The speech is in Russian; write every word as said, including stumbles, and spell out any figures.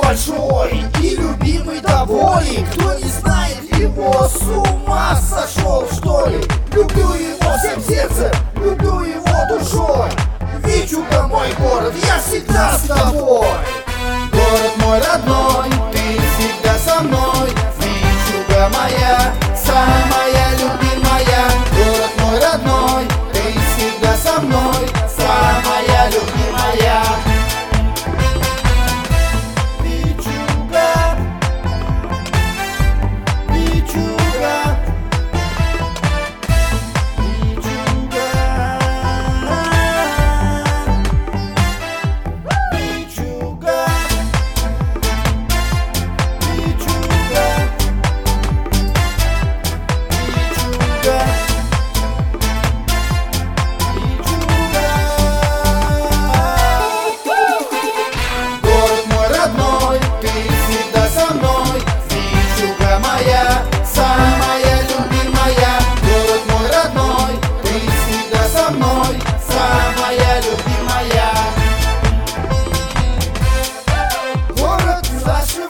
большой и любимый тобой. Кто не знает его, с ума сошел, что ли? Люблю его всем сердцем, люблю его душой. Вичуга мой город, я всегда с тобой. Город мой родной, ты всегда со мной. Вичуга моя, самая любимая. Город мой родной, ты всегда со мной, самая любимая. Вичуга, Вичуга, Вичуга, Вичуга, Вичуга, Вичуга. Город мой родной, ты всегда со мной. Вичуга моя, самая любимая. Город мой родной, ты всегда со мной, самая любимая. Город наш